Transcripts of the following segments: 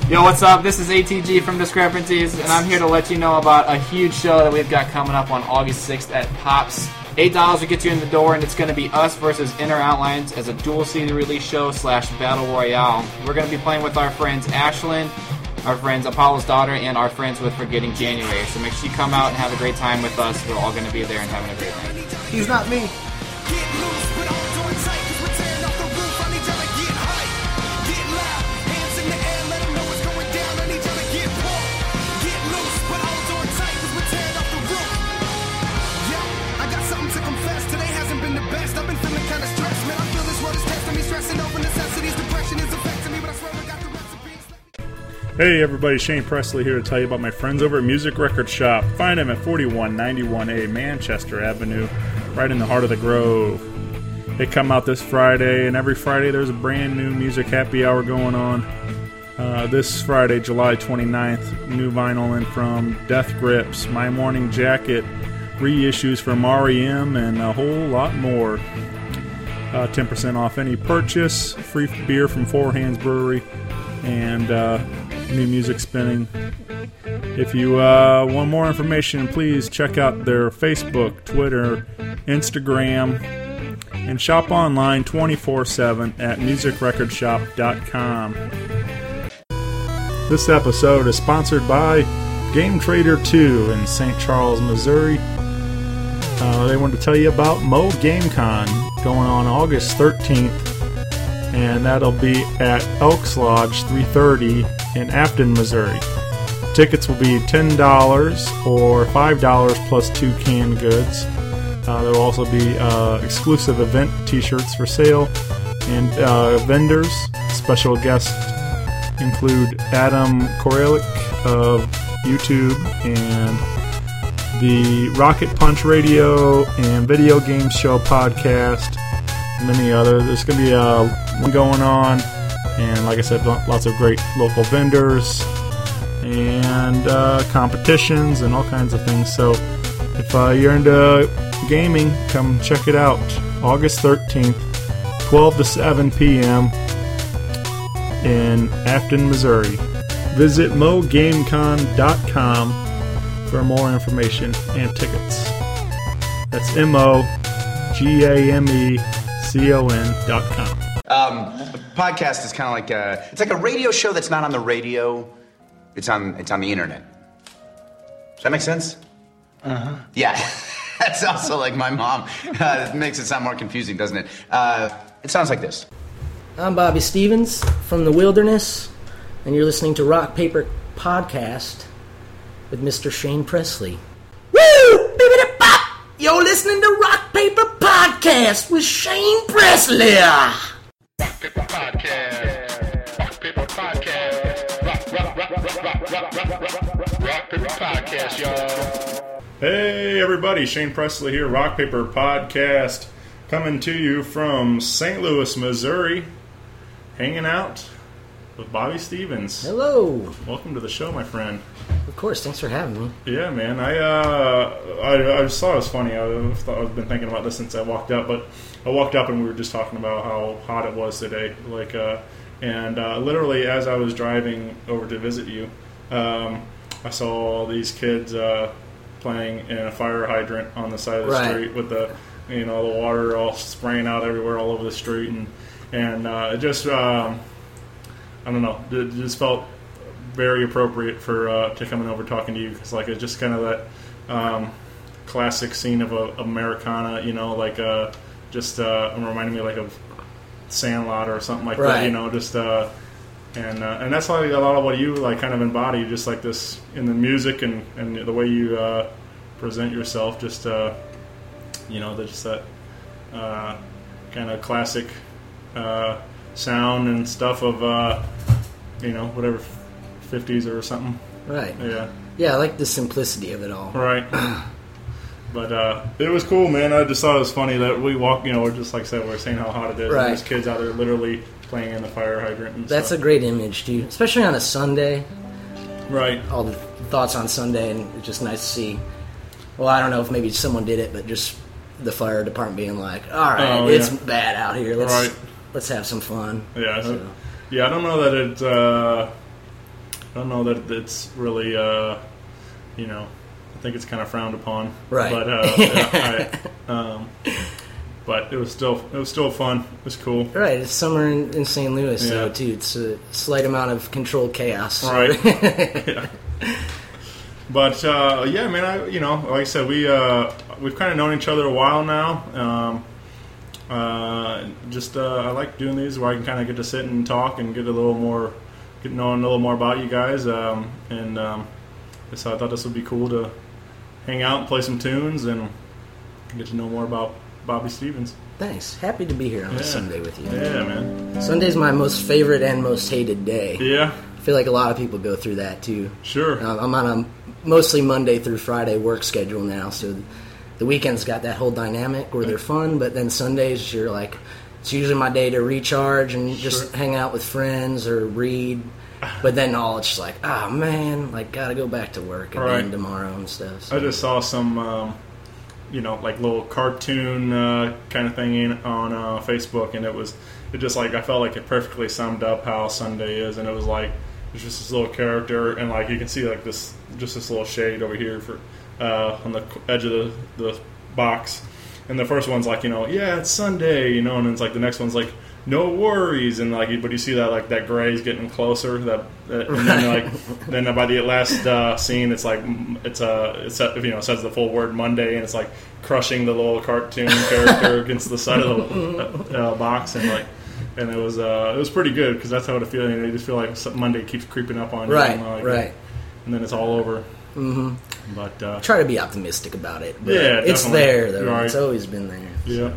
Yo, what's up? This is ATG from Discrepancies, and I'm here to let you know about a huge show that we've got coming up on August 6th at Pops. $8 will get you in the door, and it's going to be us versus Inner Outlines as a dual CD release show / battle royale. We're going to be playing with our friends Ashlyn, our friends Apollo's Daughter, and our friends with Forgetting January. So make sure you come out and have a great time with us. We're all going to be there and having a great night. He's not me. Hey everybody, Shane Presley here to tell you about my friends over at Music Record Shop. Find them at 4191A Manchester Avenue, right in the heart of the Grove. They come out this Friday, and every Friday there's a brand new music happy hour going on. This Friday, July 29th, new vinyl in from Death Grips, My Morning Jacket, reissues from R.E.M., and a whole lot more. 10% off any purchase, free beer from Four Hands Brewery, and new music spinning. If you want more information, please check out their Facebook, Twitter, Instagram, and shop online 24/7 at musicrecordshop.com. This episode is sponsored by Game Trader 2 in St. Charles, Missouri. They want to tell you about Mo GameCon going on August 13th. And that'll be at Elks Lodge 330 in Afton, Missouri. Tickets will be $10 or $5 plus 2 canned goods. There will also be exclusive event t-shirts for sale, and vendors. Special guests include Adam Koralik of YouTube and the Rocket Punch Radio and Video Games Show podcast. Many others. There's going to be one going on, and like I said, lots of great local vendors and competitions and all kinds of things. So if you're into gaming, come check it out. August 13th, 12 to 7 p.m. in Afton, Missouri. Visit mogamecon.com for more information and tickets. That's MOGAMECON.com. A podcast is kind of like it's like a radio show that's not on the radio. It's on the internet. Does that make sense? Uh-huh. Yeah. That's also like my mom. It makes it sound more confusing, doesn't it? It sounds like this. I'm Bobby Stevens from The Wilderness, and you're listening to Rock Paper Podcast with Mr. Shane Presley. Woo! Bibbidi-bop! You're listening to Rock Paper Podcast with Shane Presley. Rock Paper Podcast. Rock Paper Podcast. Rock Paper Podcast, y'all. Hey everybody, Shane Presley here, Rock Paper Podcast, coming to you from St. Louis, Missouri, hanging out with Bobby Stevens. Hello. Welcome to the show, my friend. Of course, thanks for having me. Yeah, man. I just thought it was funny. I've been thinking about this since I walked up, but I walked up and we were just talking about how hot it was today. Literally as I was driving over to visit you, I saw all these kids playing in a fire hydrant on the side of the street with the water all spraying out everywhere all over the street, and it just I don't know, it just felt very appropriate for to coming over talking to you, because it's just kind of that classic scene of Americana, just reminding me of Sandlot or something like that, and that's like a lot of what you kind of embody, just like this in the music and the way you present yourself, just just that kind of classic sound and stuff of whatever 50s or something. Right. Yeah, I like the simplicity of it all. Right. But it was cool, man. I just thought it was funny that we walk, we're just like I said, we're saying how hot it is. Right. And there's kids out there literally playing in the fire hydrant and That's stuff. a great image, too, especially on a Sunday. Right. All the thoughts on Sunday, and it's just nice to see. Well, I don't know if maybe someone did it, but just the fire department being like, all right, it's bad out here. Let's have some fun. Yeah. So. Yeah, I don't know that it I don't know that it's really, I think it's kind of frowned upon. Right. But it was still fun. It was cool. Right, it's summer in St. Louis, Yeah. so too. It's a slight amount of controlled chaos. Right. Yeah. But yeah, man, like I said, we've kind of known each other a while now. I like doing these where I can kind of get to sit and talk and get knowing a little more about you guys. So I thought this would be cool to hang out and play some tunes and get to know more about Bobby Stevens. Thanks. Happy to be here on a Sunday with you. Yeah, man. Sunday's my most favorite and most hated day. Yeah, I feel like a lot of people go through that too. sure. I'm on a mostly Monday through Friday work schedule now, so the weekends got that whole dynamic where they're fun, but then Sundays you're like, it's usually my day to recharge and just hang out with friends or read. But then it's just like, oh man, like gotta go back to work again tomorrow and stuff. So. I just saw some, like little cartoon kind of thing on Facebook, and it just like I felt like it perfectly summed up how Sunday is, and it was like it's just this little character, and like you can see like this little shade over here for on the edge of the box, and the first one's like it's Sunday, and then it's like the next one's like no worries, and like but you see that like that gray is getting closer, and then by the last scene it's like it says the full word Monday, and it's like crushing the little cartoon character against the side of the box, and it was pretty good because that's how it feels. You just feel like Monday keeps creeping up on you, right, and then it's all over. Mm-hmm. But try to be optimistic about it. But yeah, it's definitely. there though. Right. It's always been there. Yeah.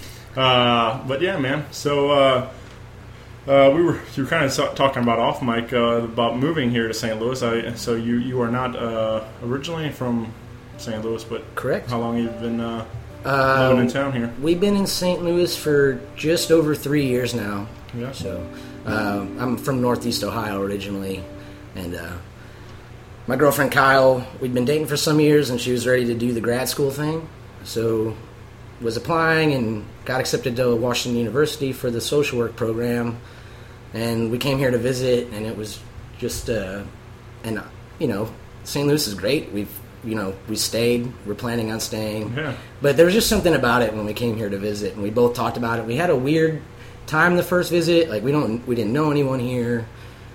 But yeah, man. So you were kind of talking about off mic about moving here to St. Louis. So you are not originally from St. Louis, but correct. How long have you been living in town here? We've been in St. Louis for just over 3 years now. Yeah. So I'm from Northeast Ohio originally, and my girlfriend Kyle, we'd been dating for some years, and she was ready to do the grad school thing. So was applying and got accepted to Washington University for the social work program, and we came here to visit, and it was just St. Louis is great. We stayed. We're planning on staying. Yeah. But there was just something about it when we came here to visit, and we both talked about it. We had a weird time the first visit. Like we didn't know anyone here.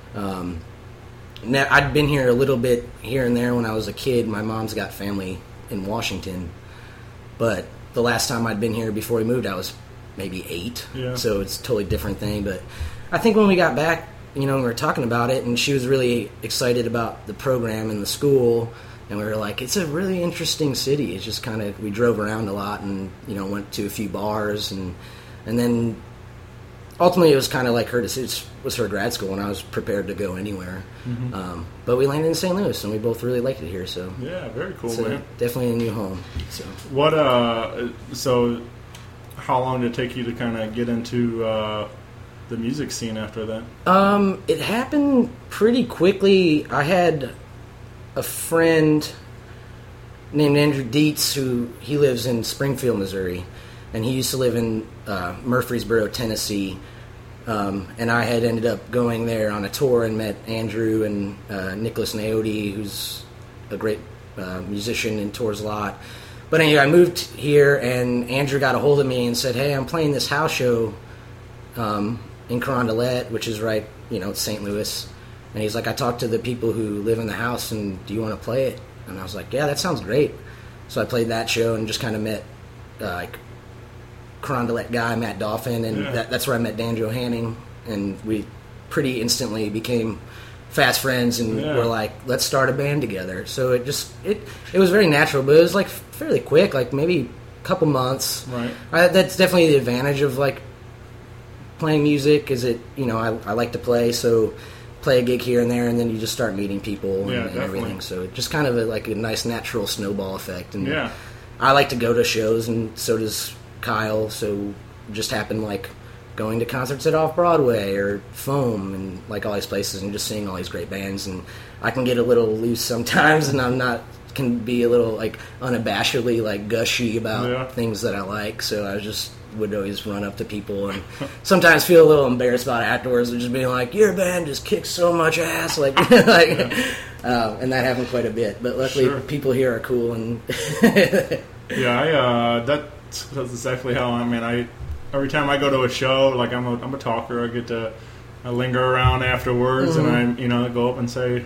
I'd been here a little bit here and there when I was a kid. My mom's got family in Washington, but the last time I'd been here before we moved, I was maybe 8. Yeah. So it's a totally different thing. But I think when we got back, we were talking about it, and she was really excited about the program and the school. And we were like, it's a really interesting city. It's just kind of, we drove around a lot and, went to a few bars. And then ultimately it was kind of like her decision. It was her grad school, and I was prepared to go anywhere. Mm-hmm. But we landed in St. Louis, and we both really liked it here. So yeah, very cool, so man. Definitely a new home. So what? So how long did it take you to kind of get into the music scene after that? It happened pretty quickly. I had a friend named Andrew Dietz he lives in Springfield, Missouri, and he used to live in Murfreesboro, Tennessee. And I had ended up going there on a tour and met Andrew and Nicholas Naoti, who's a great musician and tours a lot. But anyway, I moved here, and Andrew got a hold of me and said, hey, I'm playing this house show in Carondelet, which is right, it's St. Louis. And he's like, I talked to the people who live in the house, and do you want to play it? And I was like, yeah, that sounds great. So I played that show and just kind of met Carondelet guy, Matt Dauphin, and that's where I met Dan Johanning, and we pretty instantly became fast friends, and we're like, let's start a band together. So it was very natural, but it was like fairly quick, like maybe a couple months. Right. That's definitely the advantage of like playing music, is it, I like to play, so play a gig here and there, and then you just start meeting people and everything. So it just kind of like a nice natural snowball effect. And I like to go to shows, and so does Kyle. So it just happened like going to concerts at Off Broadway or Foam and like all these places, and just seeing all these great bands. And I can get a little loose sometimes, and can be a little like unabashedly like gushy about things that I like. So I was just would always run up to people and sometimes feel a little embarrassed about it afterwards, and just being like, "Your band just kicks so much ass," and that happened quite a bit. But luckily, people here are cool and that's exactly how every time I go to a show, like I'm a talker. I get to linger around afterwards, and I go up and say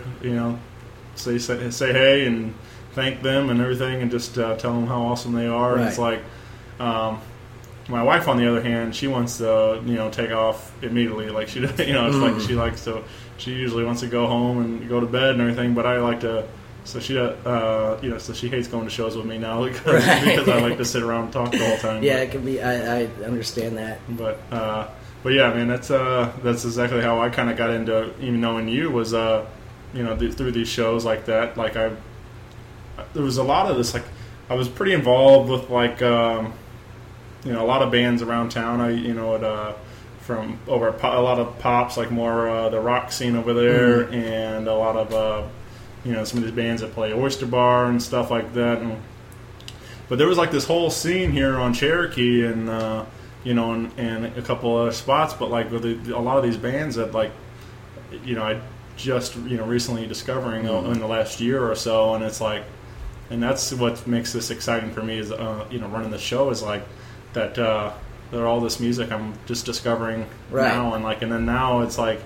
hey and thank them and everything, and just tell them how awesome they are. Right. And it's like, my wife, on the other hand, she wants to take off immediately. Like she, like she usually wants to go home and go to bed and everything. But I like to. So she, so she hates going to shows with me now because I like to sit around and talk the whole time. Yeah, it can be. I understand that. But yeah, man, that's exactly how I kind of got into even knowing you was, through these shows like that. Like there was a lot of this. Like I was pretty involved with a lot of bands around town. From over a lot of pops, like more the rock scene over there, and a lot of. Some of these bands that play Oyster Bar and stuff like that. But there was like this whole scene here on Cherokee and, and a couple other spots. But like with a lot of these bands that I just, recently discovering in the last year or so. And it's like, and that's what makes this exciting for me is, running the show is like that, they're all this music I'm just discovering now. And then now it's like,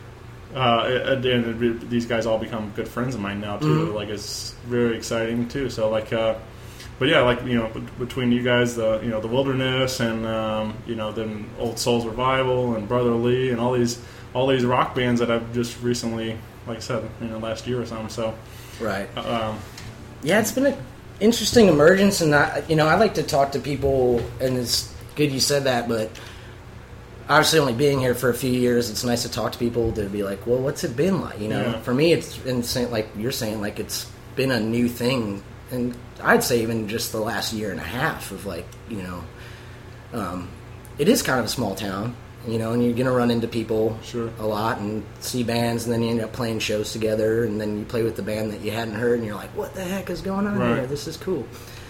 and these guys all become good friends of mine now too. Like it's very exciting too. So but yeah, between you guys, the Wilderness and then Old Souls Revival and Brother Lee and all these rock bands that I've just recently, like I said, last year or something. So right, yeah, it's been an interesting emergence, and I like to talk to people, and it's good you said that, but. Obviously, only being here for a few years, it's nice to talk to people to be like, well, what's it been like? For me, it's been like you're saying, like it's been a new thing, and I'd say even just the last year and a half of it is kind of a small town, and you're gonna run into people a lot and see bands, and then you end up playing shows together, and then you play with the band that you hadn't heard, and you're like, what the heck is going on here? This is cool.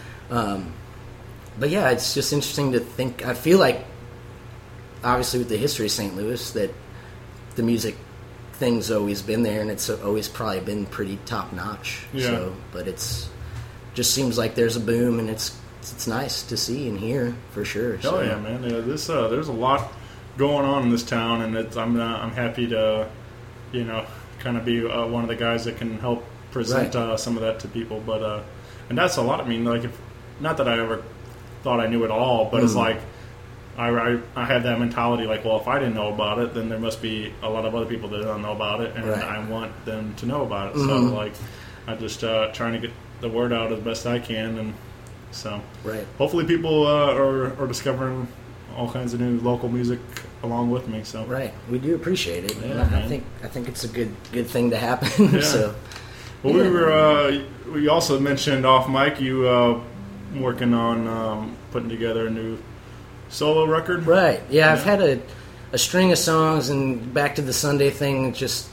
But yeah, it's just interesting to think. I feel like. Obviously, with the history of St. Louis, that the music thing's always been there, and it's always probably been pretty top notch. Yeah. So, but it's just seems like there's a boom, and it's nice to see and hear for sure. Hell yeah, man! Yeah, there's a lot going on in this town, and I'm happy to, kind of be one of the guys that can help present some of that to people. But and that's a lot. I mean, like, not that I ever thought I knew it all, but it's like. I had that mentality like, well, if I didn't know about it, then there must be a lot of other people that don't know about it, and I want them to know about it. So, like, I'm just trying to get the word out as best I can, and so hopefully people are discovering all kinds of new local music along with me. So we do appreciate it. Yeah, I think it's a good thing to happen. Yeah. So, well, we also mentioned off mic you working on putting together a new. Solo record? Right. Yeah, I've had a string of songs, and back to the Sunday thing, it's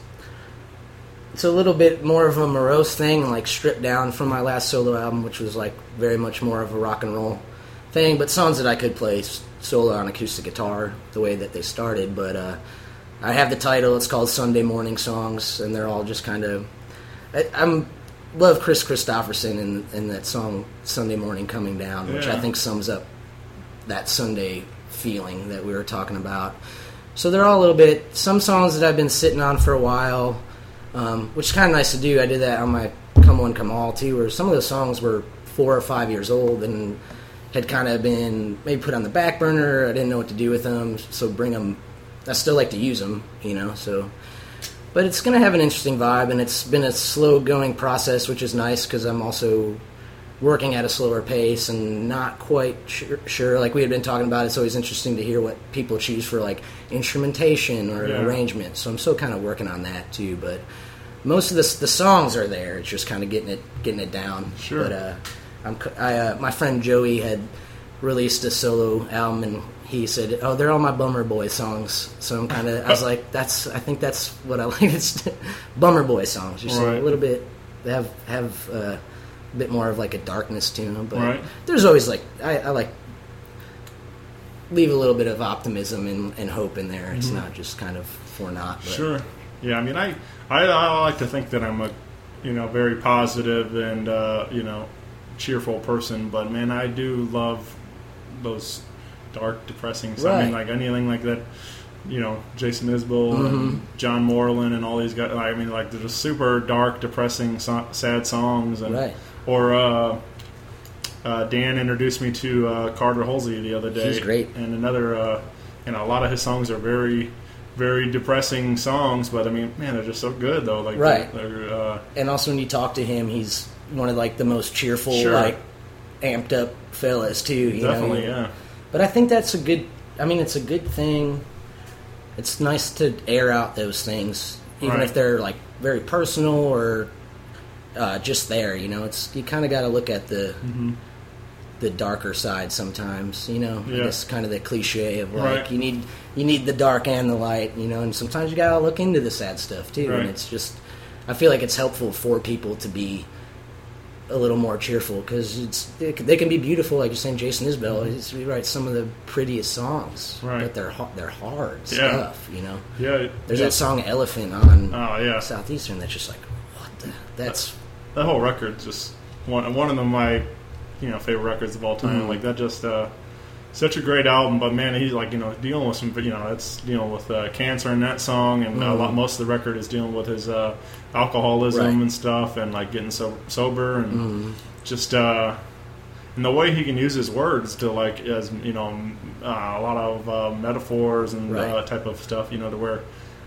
a little bit more of a morose thing, like stripped down from my last solo album, which was like very much more of a rock and roll thing, but songs that I could play solo on acoustic guitar the way that they started. But I have the title, it's called Sunday Morning Songs, and they're all just kind of... I love Chris Christopherson in that song Sunday Morning Coming Down, which I think sums up that Sunday feeling that we were talking about. So they're all a little bit, some songs that I've been sitting on for a while, which is kind of nice to do. I did that on my Come One Come All too, where some of the songs were 4 or 5 years old and had kind of been maybe put on the back burner. I didn't know what to do with them, so bring them. I still like to use them, so. But it's going to have an interesting vibe, and it's been a slow-going process, which is nice because I'm also working at a slower pace and not quite sure. Like we had been talking about, it's always interesting to hear what people choose for like instrumentation or arrangement. So I'm still kind of working on that too. But most of the songs are there. It's just kind of getting it down. Sure. But my friend Joey had released a solo album, and he said, "Oh, they're all my Bummer Boy songs." So I was like, I think that's what I like. It's Bummer Boy songs. Just a little bit. They have a bit more of like a darkness to them, but there's always like I like leave a little bit of optimism and hope in there. It's not just kind of for naught. But. Sure. Yeah, I mean, I like to think that I'm a, very positive and, cheerful person, but, man, I do love those dark, depressing songs. I mean, like anything like that, Jason Isbell and John Moreland and all these guys. I mean, like, they're just super dark, depressing, sad songs. And, or Dan introduced me to Carter Halsey the other day. He's great. And another, a lot of his songs are very, very depressing songs, but I mean, man, they're just so good though. Like, they're, and also when you talk to him, he's one of like the most cheerful, like amped up fellas too. Definitely, yeah. But I think that's a good. I mean, it's a good thing. It's nice to air out those things, even if they're like very personal or just there. It's you kind of got to look at the darker side sometimes. I guess kind of the cliche of like you need the dark and the light. And sometimes you got to look into the sad stuff too. And it's just I feel like it's helpful for people to be a little more cheerful because they can be beautiful, like you're saying. Jason Isbell, he writes some of the prettiest songs, but they're hard stuff. Yeah, there's that song "Elephant" on Southeastern that's just like, what the? That whole record's just one of my favorite records of all time. Like that, just such a great album. But man, he's like dealing with some that's dealing with cancer in that song, and most of the record is dealing with his alcoholism and stuff, and like getting sober, and just and the way he can use his words to like as a lot of metaphors and type of stuff, to where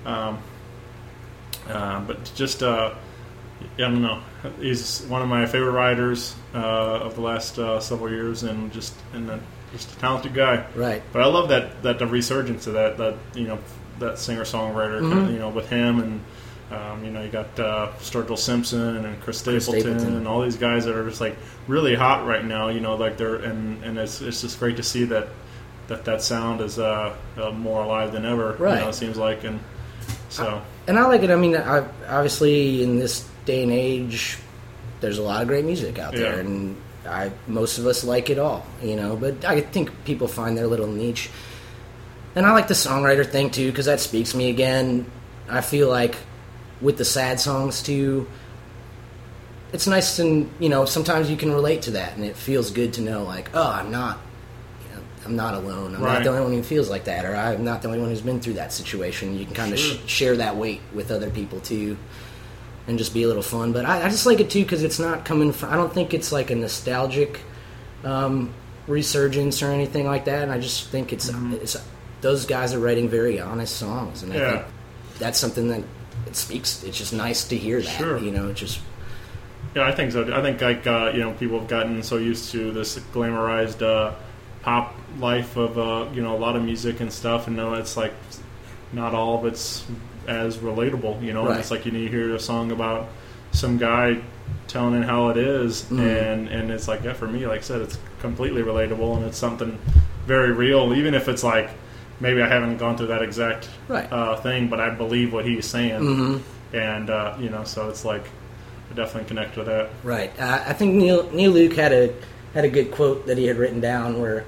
but just I don't know, he's one of my favorite writers of the last several years, and just a talented guy. Right. But I love that the resurgence of that singer songwriter with him, and you got Sturgill Simpson and Chris Stapleton and all these guys that are just like really hot right now. Like they're and it's just great to see that sound is more alive than ever. Right. It seems like, and so. And I like it. I mean, obviously in this day and age, there's a lot of great music out there, and most of us like it all, but I think people find their little niche. And I like the songwriter thing too, because that speaks to me again. I feel like with the sad songs too, it's nice and sometimes you can relate to that, and it feels good to know like, oh, I'm not alone. I'm not the only one who feels like that, or I'm not the only one who's been through that situation. You can kind of share that weight with other people too, and just be a little fun. But I just like it too because it's not coming from. I don't think it's like a nostalgic resurgence or anything like that. And I just think it's those guys are writing very honest songs, and I think that's something that it speaks. It's just nice to hear that. It just. Yeah, I think so. I think like people have gotten so used to this glamorized pop life of a lot of music and stuff, and it's like not all of it's as relatable, and it's like you hear a song about some guy telling it how it is, and it's like for me, like I said, it's completely relatable, and it's something very real, even if it's like maybe I haven't gone through that exact thing, but I believe what he's saying, and so it's like I definitely connect with that. Right. I think Neil Luke had a good quote that he had written down where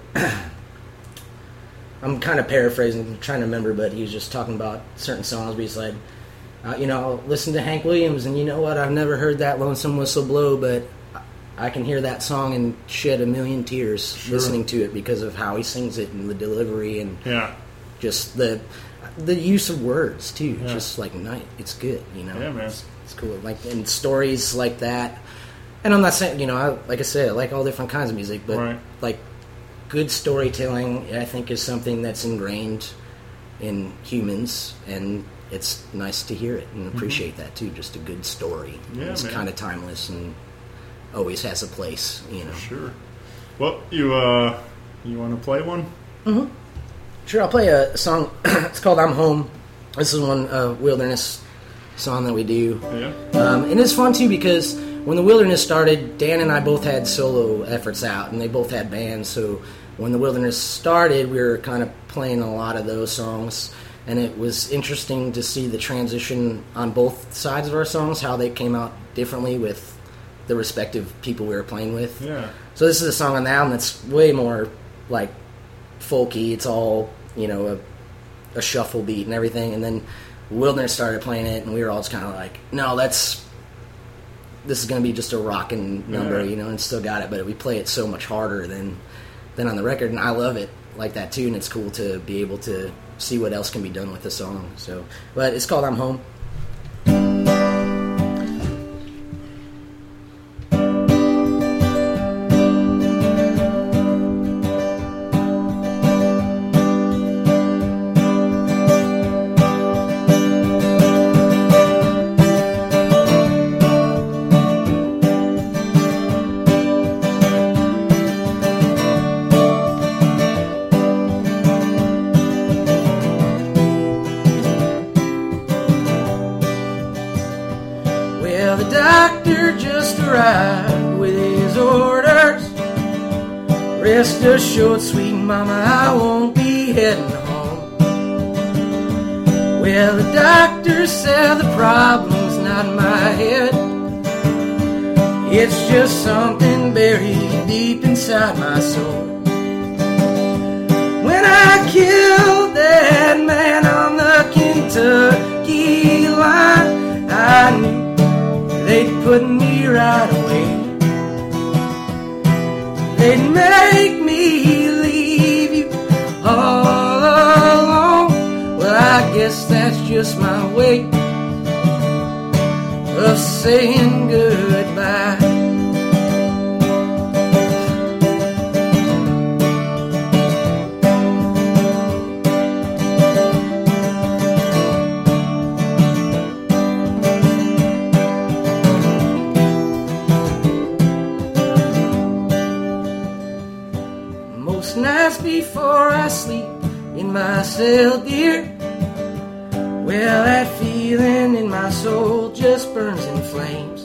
I'm kind of paraphrasing, I'm trying to remember, but he was just talking about certain songs, but he's like, listen to Hank Williams, and you know what, I've never heard that Lonesome Whistle Blow, but I can hear that song and shed a million tears listening to it because of how he sings it and the delivery and just the use of words too. Just like it's good, Yeah, man. It's cool. Like, and stories like that. And I'm not saying, like I said, I like all different kinds of music, but like good storytelling, I think, is something that's ingrained in humans, and it's nice to hear it and appreciate that too. Just a good story. It's kind of timeless and always has a place, Sure. Well, you want to play one? Mm-hmm. Sure, I'll play a song. It's called "I'm Home." This is one Wilderness song that we do. Yeah. And it's fun too because when the Wilderness started, Dan and I both had solo efforts out, and they both had bands. So when the Wilderness started, we were kind of playing a lot of those songs, and it was interesting to see the transition on both sides of our songs, how they came out differently with the respective people we were playing with. Yeah. So this is a song on the album that's way more like folky. It's all, a shuffle beat and everything. And then Wilderness started playing it, and we were all just kind of like, no, this is going to be just a rockin' number, and still got it. But we play it so much harder than on the record, and I love it like that too. And it's cool to be able to see what else can be done with the song. So, but it's called "I'm Home." Rest assured, sweet mama, I won't be heading home. Well, the doctor said the problem's not in my head. It's just something buried deep inside my soul. When I killed that man on the Kentucky line, I knew they'd put me right away. They'd make me leave you all alone. Well, I guess that's just my way of saying goodbye. Nights before I sleep in my cell, dear, well, that feeling in my soul just burns in flames.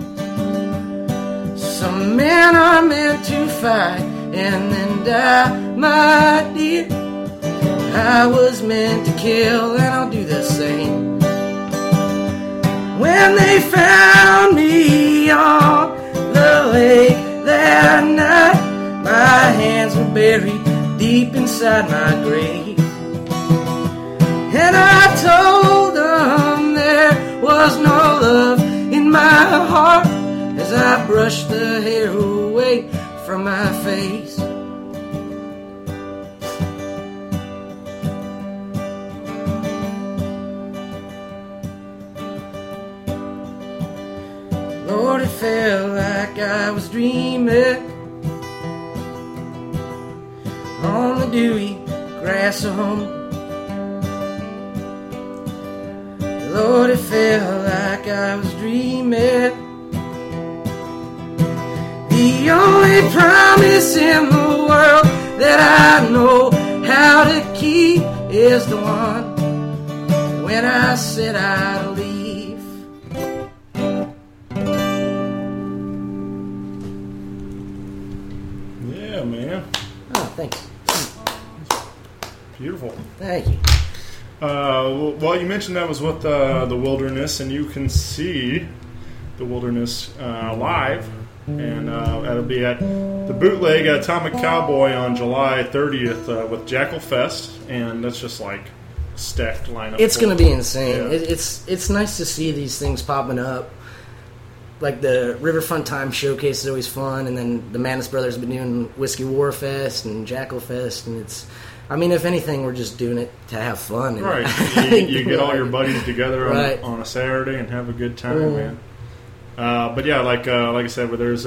Some men are meant to fight and then die, my dear. I was meant to kill, and I'll do the same. When they found me on the lake that night, my hands were buried deep inside my grave. And I told them there was no love in my heart as I brushed the hair away from my face. Lord, it felt like I was dreaming on the dewy grass of home. Lord, it felt like I was dreaming. The only promise in the world that I know how to keep is the one when I said I'd leave. Yeah, man. Oh, thanks. Beautiful. Thank you. Well, you mentioned that was with the Wilderness, and you can see the Wilderness live, and that'll be at the Bootleg at Atomic Cowboy on July 30th with Jackal Fest, and that's just like a stacked lineup. It's going to be insane. Yeah. It's nice to see these things popping up. Like the Riverfront Time Showcase is always fun, and then the Madness Brothers have been doing Whiskey War Fest and Jackal Fest, and it's, I mean, if anything, we're just doing it to have fun. And Right. You get all your buddies together Right. on a Saturday and have a good time, man. But yeah, like I said, where there's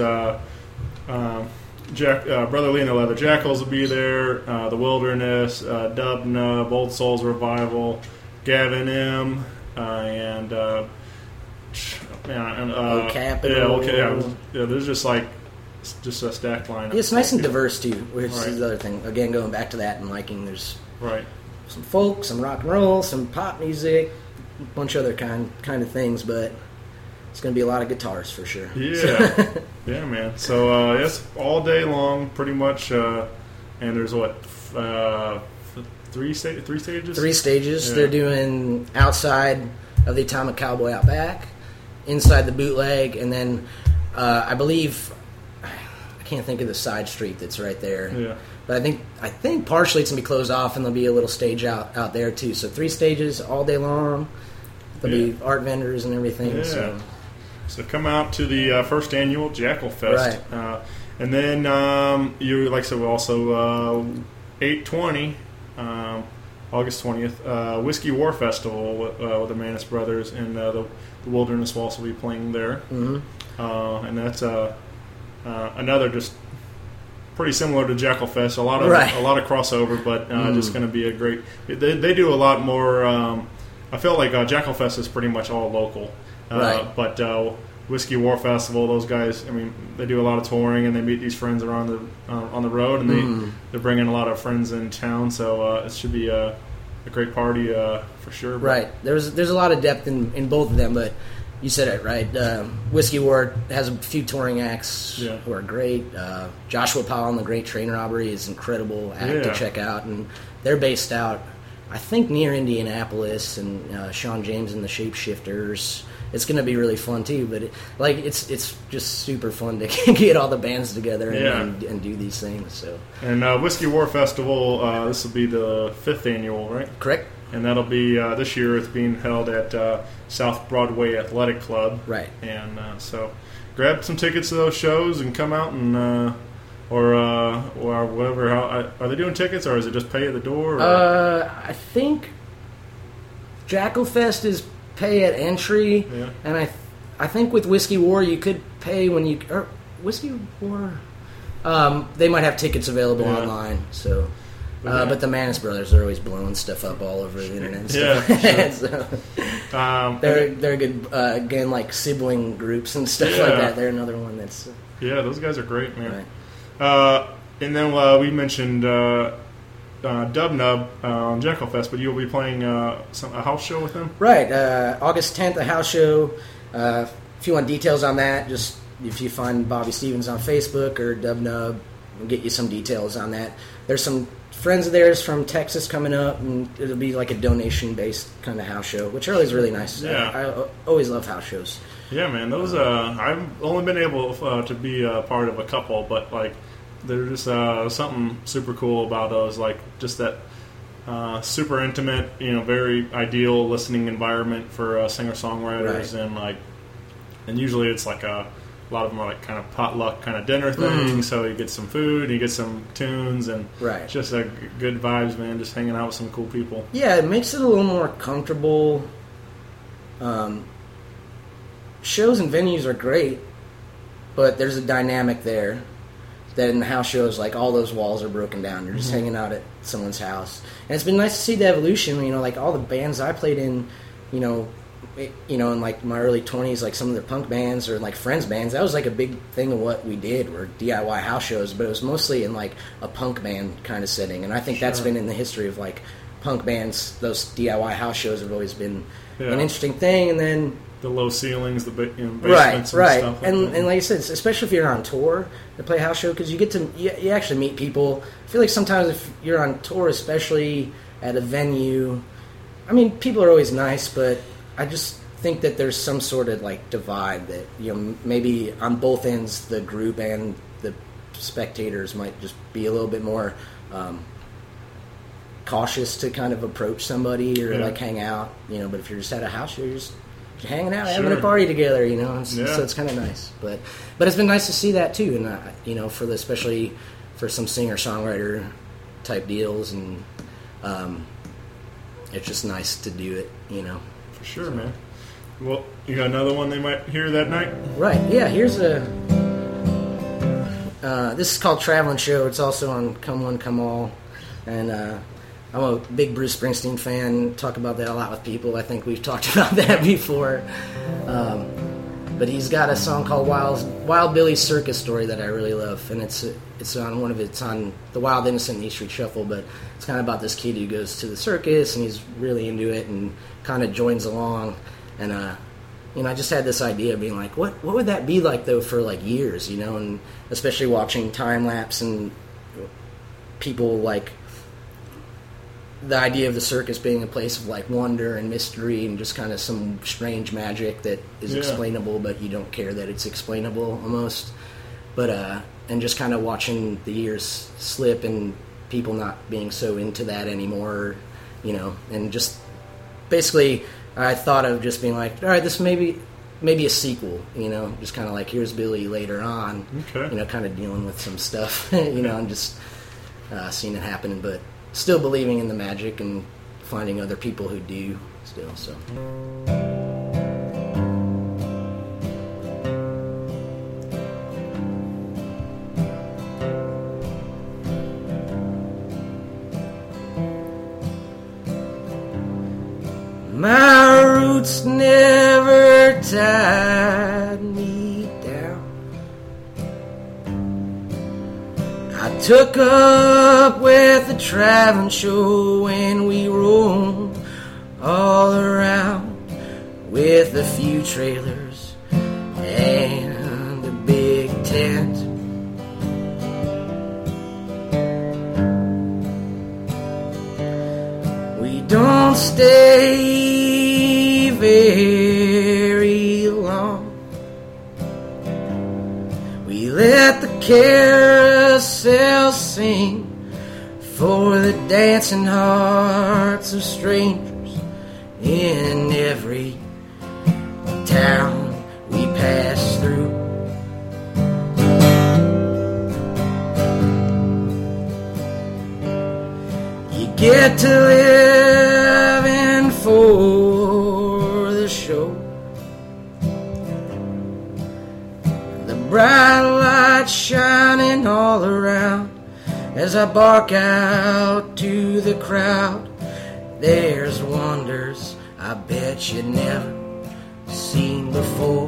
Brother Lena Leather Jackals will be there, the Wilderness, Dub Nub, Old Souls Revival, Gavin M, and Capital. Yeah, there's just like just a stacked lineup. It's nice and diverse too, which Right. is the other thing. Again, going back to that and liking, there's Right. some folk, some rock and roll, some pop music, a bunch of other kind of things, but it's going to be a lot of guitars for sure. Yeah. Yeah, man. So it's all day long, pretty much, and there's what, three stages? 3 stages. Yeah. They're doing outside of the Atomic Cowboy out back, inside the Bootleg, and then I believe, I can't think of the side street that's right there. Yeah. But I think partially it's gonna be closed off, and there'll be a little stage out there too. So 3 stages all day long. There'll be art vendors and everything. Yeah. So come out to the first annual Jackal Fest. Right. And then you, like I said, also 8/20, August 20th, Whiskey War Festival with the Manis Brothers, and the Wilderness Waltz will be playing there. Mm-hmm. And that's another just pretty similar to Jackal Fest. A lot of crossover, but just going to be a great. They do a lot more. I feel like Jackal Fest is pretty much all local, but Whiskey War Festival, those guys, I mean, they do a lot of touring and they meet these friends around on the road, and they bring in a lot of friends in town. So it should be a great party for sure. Right. There's a lot of depth in both of them, but you said it right. Whiskey War has a few touring acts who are great. Joshua Powell and the Great Train Robbery is an incredible act to check out, and they're based out, I think, near Indianapolis, and Sean James and the Shapeshifters. It's going to be really fun too, but it's just super fun to get all the bands together and do these things. So. And Whiskey War Festival, this will be the 5th annual, right? Correct. And that'll be this year. It's being held at South Broadway Athletic Club. Right. And so, grab some tickets to those shows and come out and or whatever. Are they doing tickets, or is it just pay at the door? I think Jackal Fest is pay at entry, and I think with Whiskey War you could pay when you Whiskey War. They might have tickets available online. So. But the Manis Brothers are always blowing stuff up all over the internet and stuff. So, they're good, again, like sibling groups and stuff like that. They're another one that's... those guys are great, man. Right. And then we mentioned Dub Nub on Jackal Fest, but you'll be playing a house show with them? Right. August 10th, a house show. If you want details on that, just if you find Bobby Stevens on Facebook or Dub Nub, we'll get you some details on that. There's some friends of theirs from Texas coming up, and it'll be like a donation-based kind of house show, which are always really nice. Yeah. I always love house shows. Yeah, man. Those I've only been able to be a part of a couple, but like they're just something super cool about those. Like just that super intimate, very ideal listening environment for singer-songwriters, and usually it's like a lot of them are like kind of potluck kind of dinner things, so you get some food, you get some tunes, and just good vibes, man, just hanging out with some cool people. Yeah, it makes it a little more comfortable. Shows and venues are great, but there's a dynamic there that in the house shows, like all those walls are broken down. You're just hanging out at someone's house. And it's been nice to see the evolution, like all the bands I played in, in like my early 20s, like some of the punk bands or like friends bands, that was like a big thing of what we did, were DIY house shows, but it was mostly in like a punk band kind of setting. And I think that's been in the history of like punk bands. Those DIY house shows have always been an interesting thing. And then the low ceilings, the basements, and stuff. And like I said, especially if you're on tour to play a house show, because you get to you actually meet people. I feel like sometimes if you're on tour, especially at a venue, I mean, people are always nice, but I just think that there's some sort of like divide that maybe on both ends, the group and the spectators might just be a little bit more cautious to kind of approach somebody or like hang out, But if you're just at a house show, you're just hanging out, having a party together, So it's kind of nice. But it's been nice to see that too, and especially for some singer-songwriter type deals, and it's just nice to do it, For sure, man. Well, you got another one they might hear that night? Right, yeah, here's this is called Traveling Show. It's also on Come One, Come All. And I'm a big Bruce Springsteen fan. Talk about that a lot with people. I think we've talked about that before. But he's got a song called Wild Billy's Circus Story that I really love. And it's on the Wild Innocent and East Street Shuffle, but it's kind of about this kid who goes to the circus and he's really into it and kind of joins along. And I just had this idea of being like, what would that be like though for like years, and especially watching time lapse and people like the idea of the circus being a place of like wonder and mystery and just kind of some strange magic that is explainable, but you don't care that it's explainable almost. But and just kind of watching the years slip and people not being so into that anymore, and just basically I thought of just being like, all right, this maybe a sequel, just kind of like, here's Billy later on, Okay. kind of dealing with some stuff, and just seeing it happen, but still believing in the magic and finding other people who do still, so. My roots never tied me down. I took up with the traveling show and we roamed all around with a few trailers and a big tent. We don't stay very long. We let the carousel sing for the dancing hearts of strangers in every town we pass through. You get to live in for the show. The bright light shining all around as I bark out to the crowd. There's wonders I bet you'd never seen before.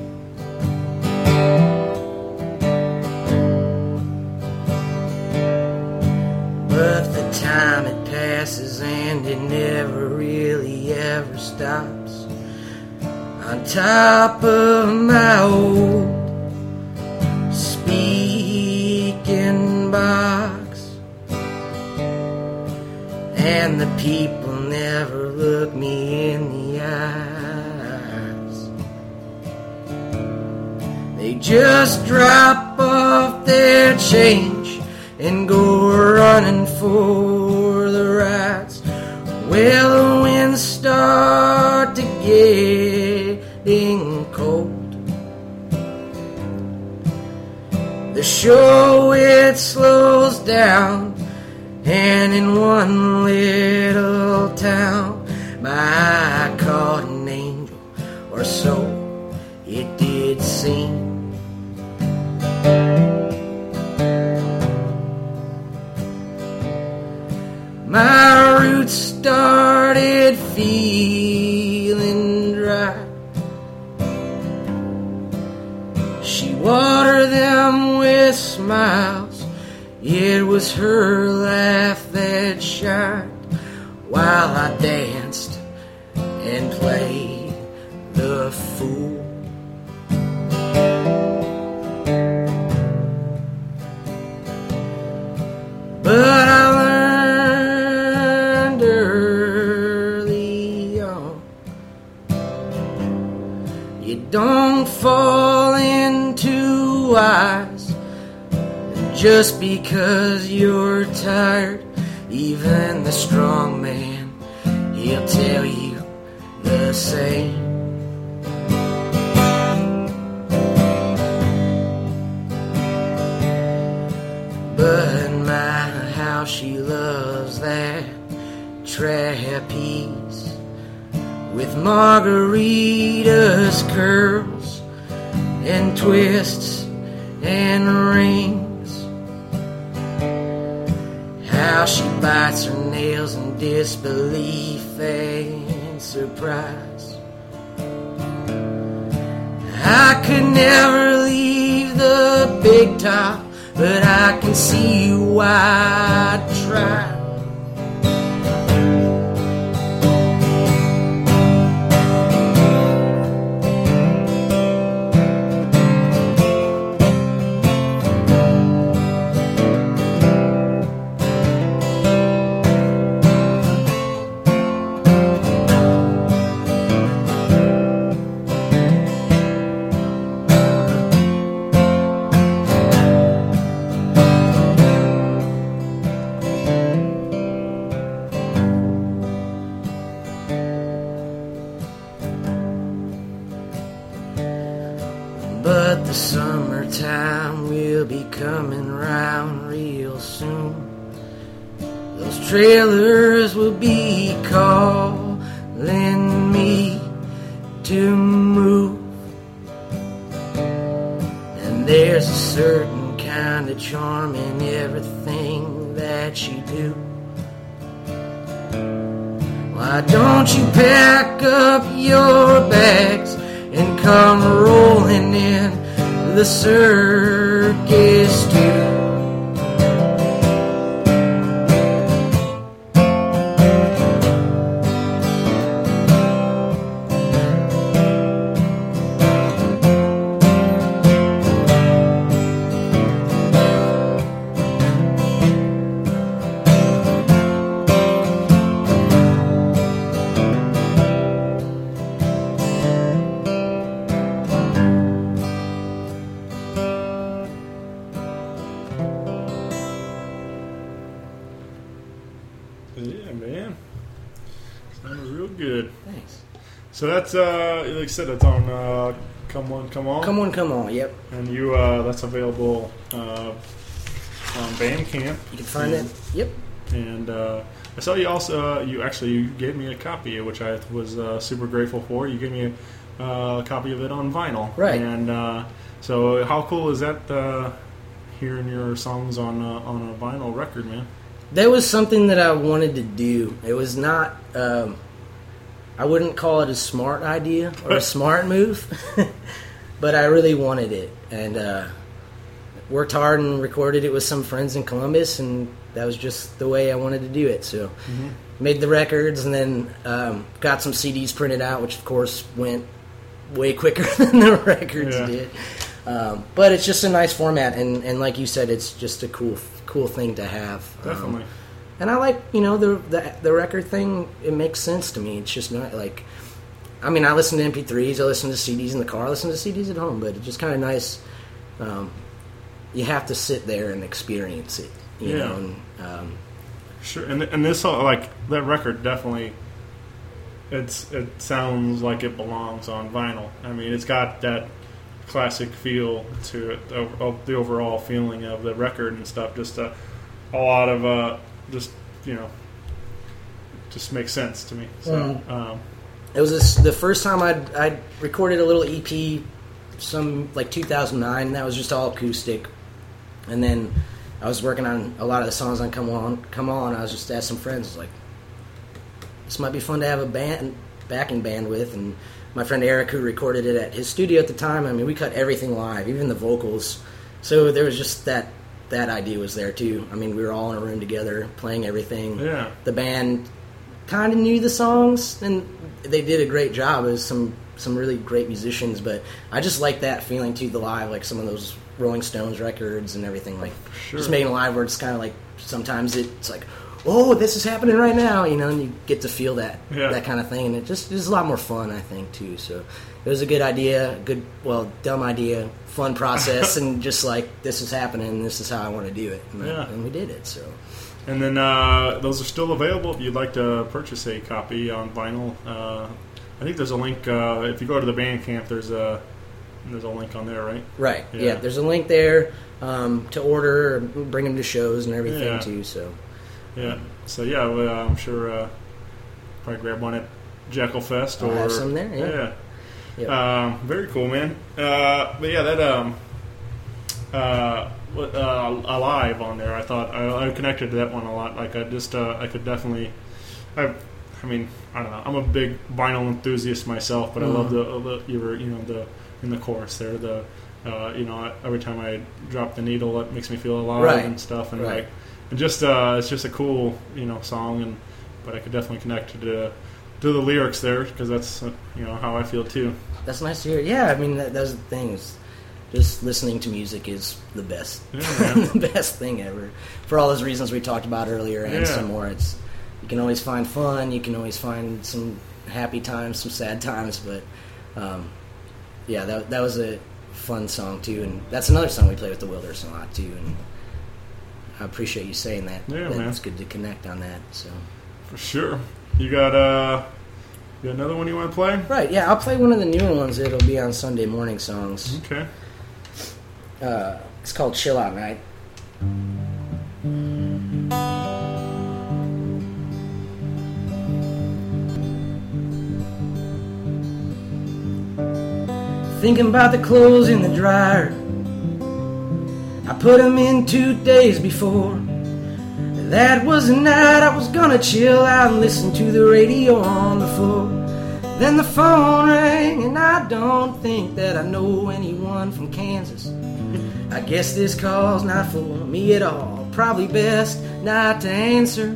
But the time it passes and it never really ever stops. On top of my old speaking box, and the people never look me in the eyes. They just drop off their change and go running for the rides. Well, the winds start to getting cold. The show, it slows down, and in one little town I caught an angel, or so it did seem. My roots started feeling dry. She watered them with smiles. It was her laugh that shined while I danced and played the fool. But I learned early on, you don't fall into wise just because you're tired. Even the strong man, he'll tell you the same. But my, how she loves that trapeze with margaritas, curls, and twists and rings. How she bites her nails in disbelief and surprise. I could never leave the big top, but I can see why I tried. But the summertime will be coming round real soon. Those trailers will be calling me to move. And there's a certain kind of charm in everything that you do. Why don't you pack up your bags and come rolling in the circus too? Yeah, man. Sounded real good. Thanks. So that's, like I said, it's on Come On, Come On. Come on, come on. Yep. And you, that's available on Bandcamp. You can find it. Yep. And I saw you also, you gave me a copy, which I was super grateful for. You gave me a copy of it on vinyl. Right. And so how cool is that, hearing your songs on a vinyl record, man? That was something that I wanted to do. It was not, I wouldn't call it a smart idea or a smart move, but I really wanted it. And worked hard and recorded it with some friends in Columbus, and that was just the way I wanted to do it. So made the records, and then got some CDs printed out, which of course went way quicker than the records did. But it's just a nice format, and like you said, it's just a cool thing to have. Definitely. And I like, the record thing. It makes sense to me. It's just not like, I mean, I listen to MP3s, I listen to CDs in the car, I listen to CDs at home, but it's just kind of nice. You have to sit there and experience it, you know. And, sure, and this like that record definitely. It sounds like it belongs on vinyl. I mean, it's got that classic feel to it, of the overall feeling of the record and stuff. Just a lot of just makes sense to me. So, it was the first time I recorded a little EP, some like 2009, and that was just all acoustic. And then I was working on a lot of the songs on Come On. I was just asking some friends, like, this might be fun to have a backing band with. And my friend Eric, who recorded it at his studio at the time, I mean, we cut everything live, even the vocals. So there was just that idea was there too. I mean, we were all in a room together playing everything. Yeah. The band kind of knew the songs, and they did a great job. It was some really great musicians, but I just like that feeling too, the live, like some of those Rolling Stones records and everything, like just making live where it's kind of like sometimes it's like, oh, this is happening right now, and you get to feel that kind of thing, and it's a lot more fun, I think, too. So it was a good idea, dumb idea, fun process, and just like, this is happening, this is how I want to do it, and we did it. So. And then those are still available if you'd like to purchase a copy on vinyl. I think there's a link, if you go to the Bandcamp, there's a link on there, right? Right, yeah there's a link there to order, or bring them to shows and everything, too, so... Yeah, so I'm sure probably grab one at Jackal Fest. I'll have some there, Yep. Very cool, man. But yeah, that Alive on there, I thought I connected to that one a lot. Like I could definitely, I mean, I don't know. I'm a big vinyl enthusiast myself, but I love the in the chorus there, every time I drop the needle, it makes me feel alive and stuff, and like. And just it's just a cool song, but I could definitely connect to the lyrics there, because that's how I feel too. That's nice to hear. Yeah, I mean those things. Just listening to music is the best, the best thing ever. For all those reasons we talked about earlier, and some more. You can always find fun. You can always find some happy times, some sad times, but that was a fun song too, and that's another song we play with the Wilderness a lot too, and. I appreciate you saying that. Yeah, man. It's good to connect on that. So, for sure, you got You got another one you want to play? Right, yeah, I'll play one of the newer ones that'll be on Sunday morning songs. Okay. It's called Chill Out Night. Thinking about the clothes in the dryer, I put them in 2 days before. That was the night I was gonna chill out and listen to the radio on the floor. Then the phone rang and I don't think that I know anyone from Kansas. I guess this call's not for me at all. Probably best not to answer.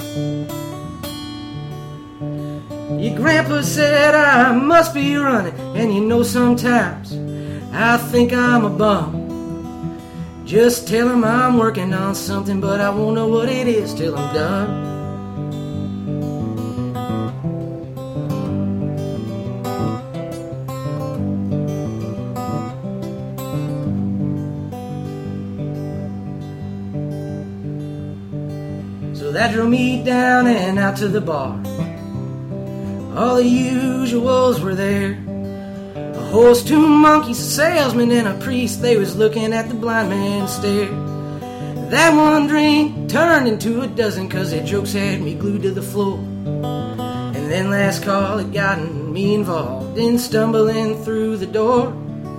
Your grandpa said I must be running, and you know sometimes I think I'm a bum. Just tell him I'm working on something, but I won't know what it is till I'm done. So that drove me down and out to the bar. All the usuals were there. A horse, 2 monkeys, a salesman, and a priest. They was looking at the blind man stare. That one drink turned into a dozen, 'cause their jokes had me glued to the floor. And then last call had gotten me involved in stumbling through the door.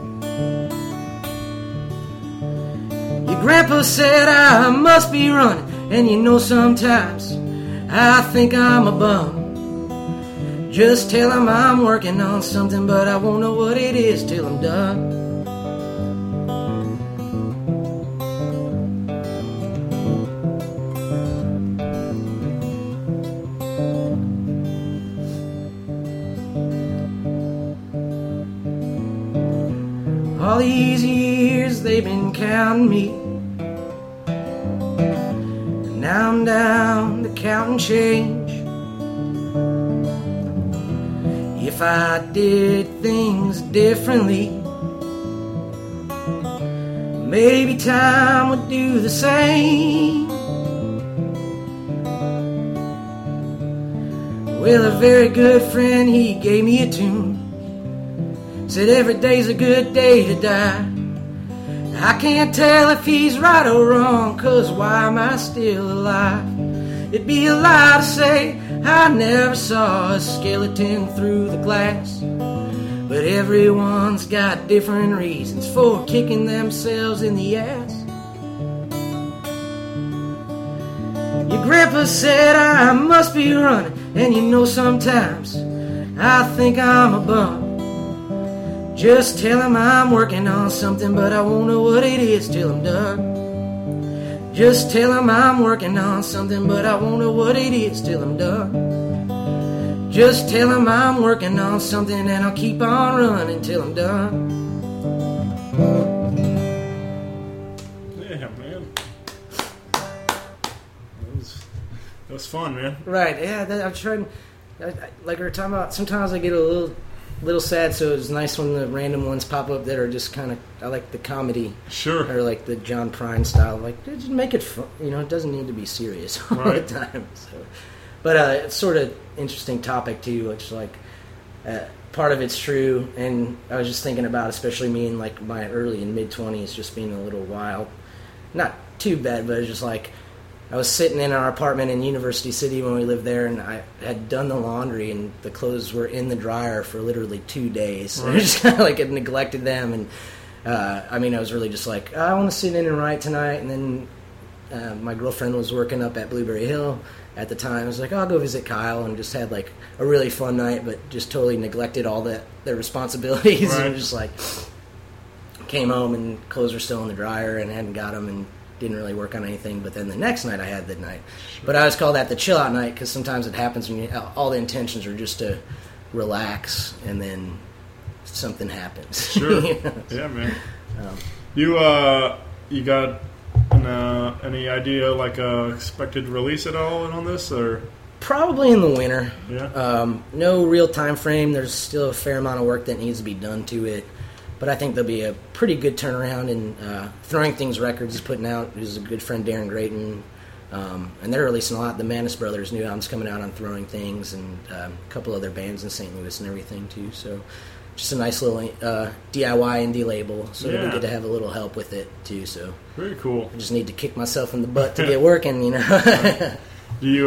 Your grandpa said I must be running, and you know sometimes I think I'm a bum. Just tell him I'm working on something, but I won't know what it is till I'm done. All these years they've been counting me, and now I'm down to counting change. If I did things differently, maybe time would do the same. Well, a very good friend, he gave me a tune. Said every day's a good day to die. I can't tell if he's right or wrong, 'cause why am I still alive? It'd be a lie to say I never saw a skeleton through the glass. But everyone's got different reasons for kicking themselves in the ass. Your grandpa said I must be running, and you know sometimes I think I'm a bum. Just tell him I'm working on something, but I won't know what it is till I'm done. Just tell him I'm working on something, but I won't know what it is till I'm done. Just tell him I'm working on something, and I'll keep on running till I'm done. Yeah, man. That was fun, man. Right, yeah, I'm trying, like we were talking about, sometimes I get a little sad, so it's nice when the random ones pop up that are just kind of, I like the comedy. Sure. Or like the John Prine style, like, just make it fun, it doesn't need to be serious all right. the time. So. But it's sort of interesting topic too, which like, part of it's true, and I was just thinking about, especially me in like my early and mid-20s, just being a little wild. Not too bad, but it's just like, I was sitting in our apartment in University City when we lived there, and I had done the laundry, and the clothes were in the dryer for literally 2 days. Right. I just kind of like had neglected them, and I was really just like, I want to sit in and write tonight. And then my girlfriend was working up at Blueberry Hill at the time. I was like, I'll go visit Kyle, and just had like a really fun night, but just totally neglected all their responsibilities. Right. And just like came home and clothes were still in the dryer and hadn't got them, and didn't really work on anything. But then the next night I had the night. Sure. But I always call that the chill out night, because sometimes it happens when all the intentions are just to relax, and then something happens. Sure. Yeah, man. You got any idea, like expected release at all on this, or? Probably in the winter. Yeah. No real time frame. There's still a fair amount of work that needs to be done to it. But I think there'll be a pretty good turnaround. And Throwing Things Records is putting out, who's a good friend, Darren Grayton, And they're releasing a lot. The Manus Brothers' new album's coming out on Throwing Things, and a couple other bands in St. Louis and everything too. So just a nice little DIY indie label. So we get to have a little help with it too. So very cool. I just need to kick myself in the butt to get working, you know. Do you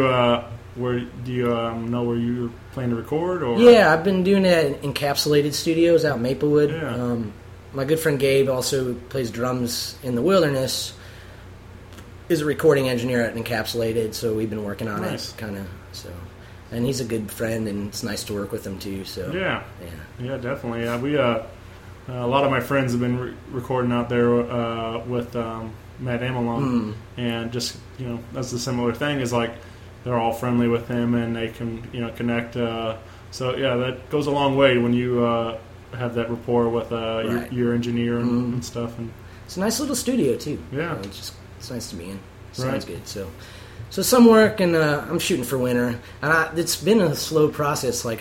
know where you're planning to record? Or yeah, I've been doing it at Encapsulated Studios out in Maplewood. Yeah. My good friend Gabe also plays drums in the Wilderness. Is a recording engineer at Encapsulated, so we've been working on it, kind of. So, and he's a good friend, and it's nice to work with him too. So yeah, definitely. We a lot of my friends have been recording out there with Matt Amelon, and just that's the similar thing is like they're all friendly with him, and they can connect. So yeah, that goes a long way when you have that rapport with your engineer and stuff. And it's a nice little studio too. Yeah, it's nice to be in. Sounds good. So some work, and I'm shooting for winter. And it's been a slow process. Like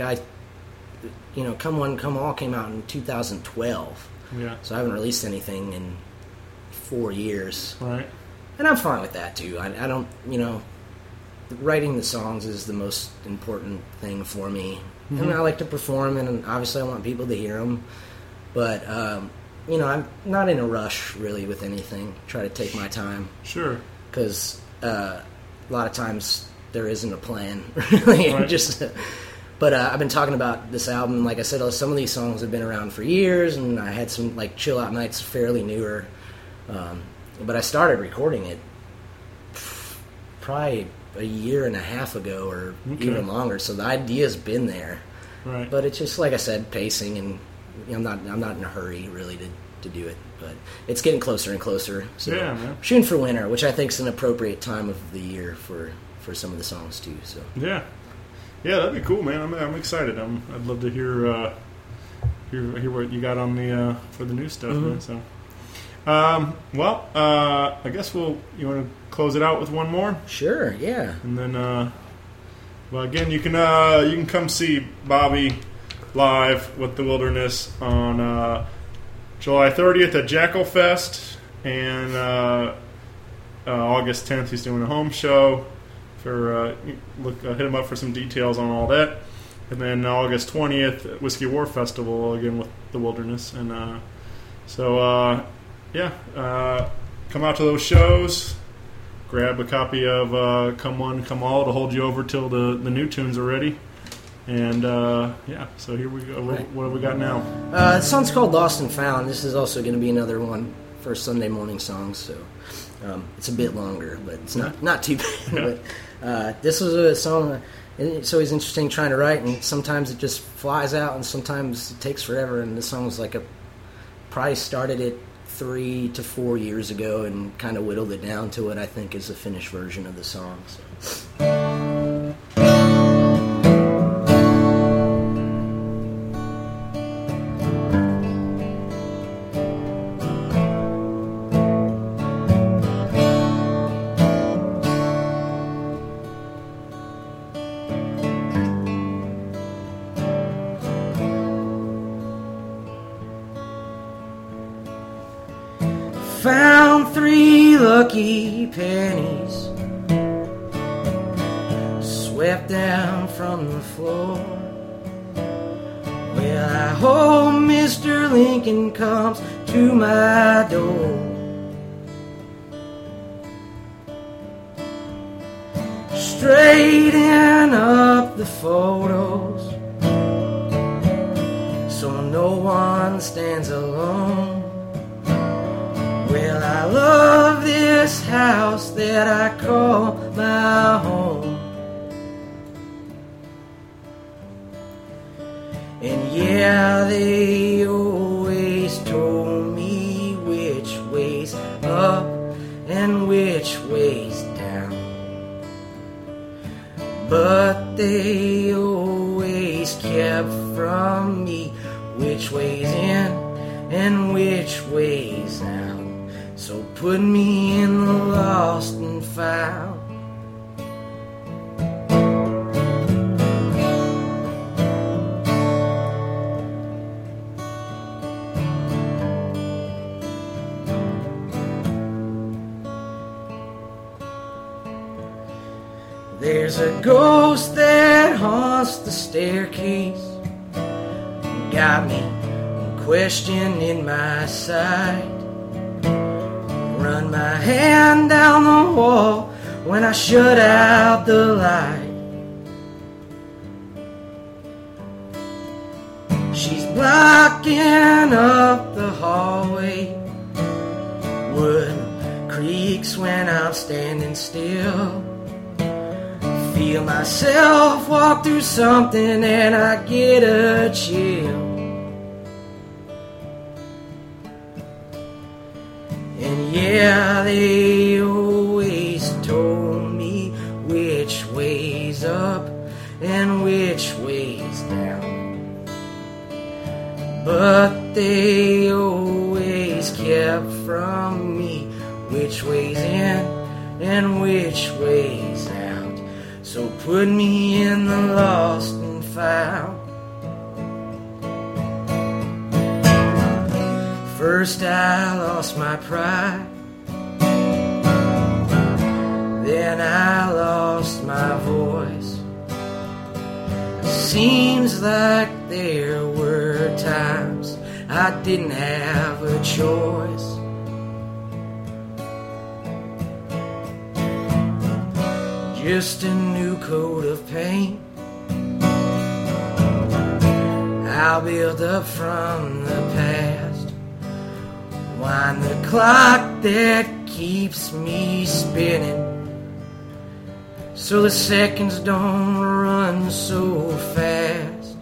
Come One, Come All came out in 2012. Yeah. So I haven't released anything in 4 years. Right. And I'm fine with that too. I don't, writing the songs is the most important thing for me. Mm-hmm. And I like to perform, and obviously I want people to hear them. But I'm not in a rush, really, with anything. Try to take my time. Sure. Because a lot of times there isn't a plan, really. Right. But I've been talking about this album. Like I said, some of these songs have been around for years, and I had some, like, Chill Out Nights fairly newer. But I started recording it probably a year and a half ago or even longer. So the idea's been there. Right. But it's just, like I said, pacing, and I'm not in a hurry really to do it, but it's getting closer and closer. So yeah, man. Shooting for winter, which I think is an appropriate time of the year for some of the songs too. So yeah, that'd be cool, man. I'm excited. I'd love to hear what you got on the for the new stuff, man. So, I guess you want to close it out with one more? Sure, yeah. And then, again, you can come see Bobby live with the Wilderness on July 30th at Jackal Fest, and August 10th he's doing a home show. Hit him up for some details on all that. And then August 20th, Whiskey War Festival again with the Wilderness, and come out to those shows. Grab a copy of Come One, Come All to hold you over till the new tunes are ready. And, so here we go. What have we got now? The song's called Lost and Found. This is also going to be another one for Sunday morning songs, so it's a bit longer, but it's not too bad. Yeah. But this was a song, it's always interesting trying to write, and sometimes it just flies out, and sometimes it takes forever, and this song was probably started it 3 to 4 years ago and kind of whittled it down to what I think is a finished version of the song. So. Found 3 lucky pennies swept down from the floor. Well, I hope Mr. Lincoln comes to my door. Straighten up the photos so no one stands alone. Well, I love this house that I call my home. And yeah, they always told me which way's up and which way's down. But they always kept from me which way's in and which way's out. So put me in the lost and found. There's a ghost that haunts the staircase, got me questioning my sight. Run my hand down the wall when I shut out the light. She's blocking up the hallway. Wood creaks when I'm standing still. Feel myself walk through something and I get a chill. And yeah, they always told me which way's up and which way's down. But they always kept from me which way's in and which way's out. So put me in the lost and found. First I lost my pride, then I lost my voice. Seems like there were times I didn't have a choice. Just a new coat of paint I'll build up from the past. Wind the clock that keeps me spinning, so the seconds don't run so fast.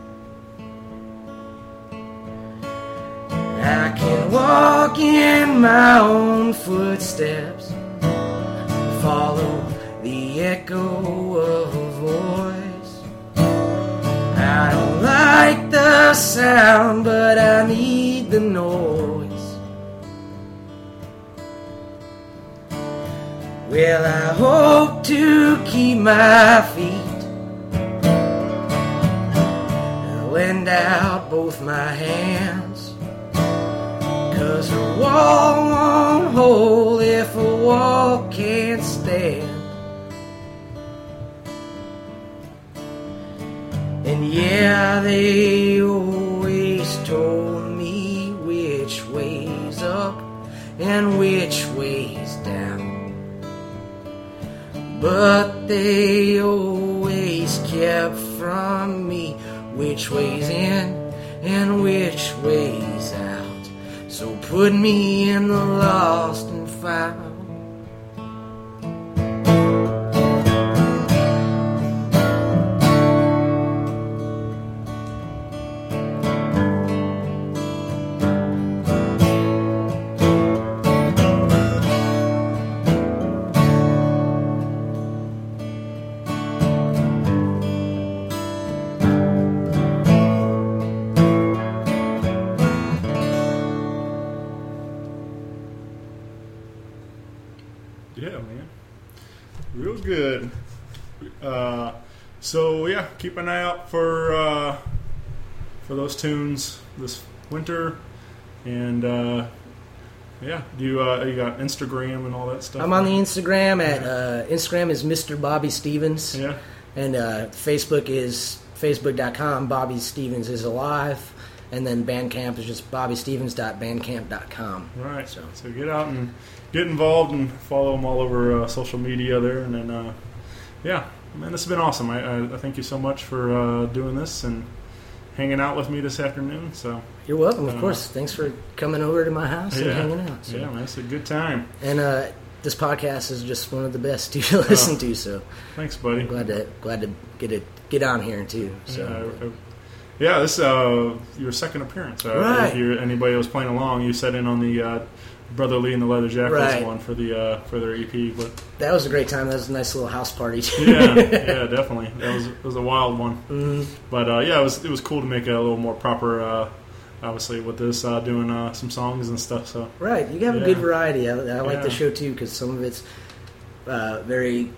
I can walk in my own footsteps, follow the echo of a voice. I don't like the sound, but I need the noise. Well, I hope to keep my feet and lend out both my hands, 'cause a wall won't hold if a wall can't stand. And yeah, they always told me which way's up and which way's down. But they always kept from me which way's in and which way's out. So put me in the lost and found. Yeah, man. Real good. So yeah, keep an eye out for those tunes this winter, and yeah, do you got Instagram and all that stuff? I'm on the Instagram at Instagram is Mr. Bobby Stevens. Yeah. And Facebook is facebook.com. Bobby Stevens is alive. And then Bandcamp is just bobbystevens.bandcamp.com. Right. So get out and get involved and follow them all over social media there. And then, yeah, man, this has been awesome. I thank you so much for doing this and hanging out with me this afternoon. So you're welcome, of course. Thanks for coming over to my house and hanging out. So. Yeah, man, it's a good time. And this podcast is just one of the best to listen to. So thanks, buddy. I'm glad to get on here too. So. Yeah, this your second appearance. Right. If anybody was playing along, you sat in on the Brother Lee and the Leather Jackals one for their EP. But that was a great time. That was a nice little house party too. yeah, definitely. It was a wild one. Mm-hmm. But yeah, it was cool to make it a little more proper. Obviously, with this doing some songs and stuff. So right, you have a good variety. I like the show too because some of it's very,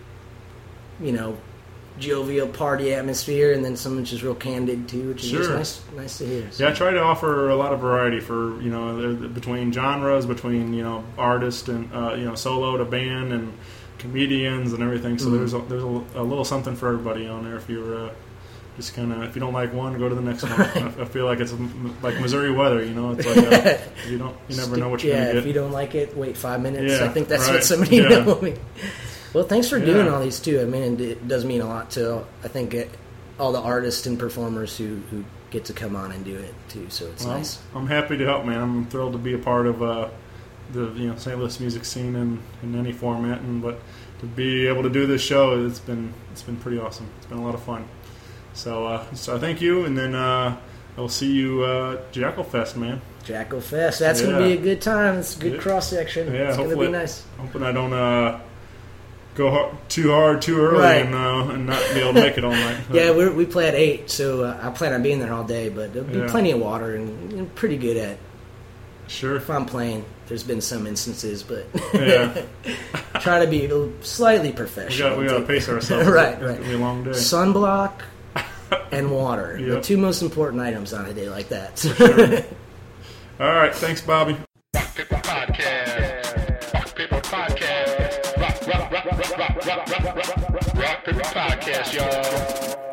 jovial party atmosphere, and then some which is real candid too, which is just nice to hear. So. Yeah, I try to offer a lot of variety for between genres, between artist and solo to band, and comedians and everything. So there's a little something for everybody on there. If you're just kind of, if you don't like one, go to the next one. I feel like it's like Missouri weather, you know. It's like you never know what you're gonna get. If you don't like it, wait 5 minutes. Yeah, I think that's right. what somebody told me. Well, thanks for doing Yeah. all these too. I mean, it does mean a lot to, I think, all the artists and performers who get to come on and do it too. So it's nice. I'm happy to help, man. I'm thrilled to be a part of the St. Louis music scene in any format, but to be able to do this show, it's been pretty awesome. It's been a lot of fun. So thank you, and then I'll see you Jackal Fest, man. Jackal Fest. That's going to be a good time. It's a good cross section. Yeah, it's going to be nice. Hoping I don't go too hard too early and not be able to make it all night. Yeah, we play at 8, so I plan on being there all day. But there'll be plenty of water and pretty good at. Sure. If I'm playing, there's been some instances, but yeah. try to be slightly professional. We got to pace ourselves. Right. It's going to be a long day. Sunblock and water. Yep. The two most important items on a day like that. Sure. All right. Thanks, Bobby. Rock Paper Podcast. Rock Paper Podcast. Rock Paper Podcast, y'all.